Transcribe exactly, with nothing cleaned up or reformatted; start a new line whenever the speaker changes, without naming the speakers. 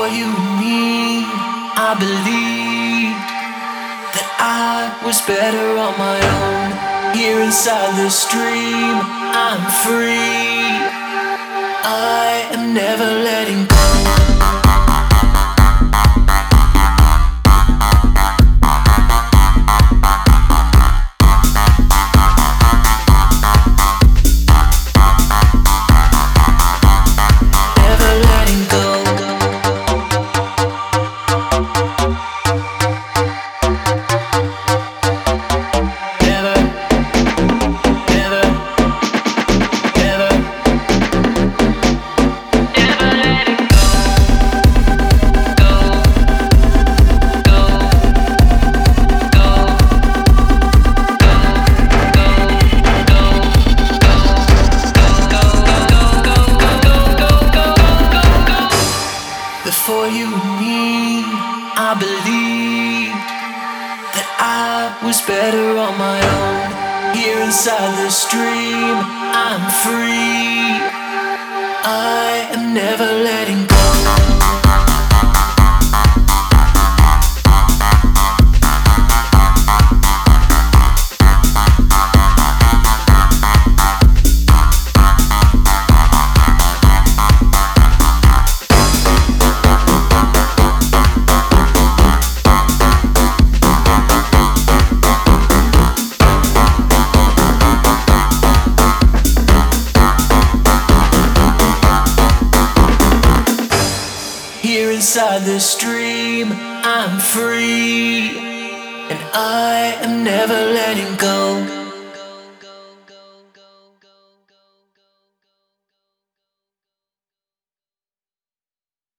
Before you and me, I believed that I was better on my own. Here inside the stream, I'm free. I am never letting go. Before you and me, I believed that I was better on my own. Here inside the stream, I'm free. I am never letting go. Here inside the stream, I'm free, and I am never letting go.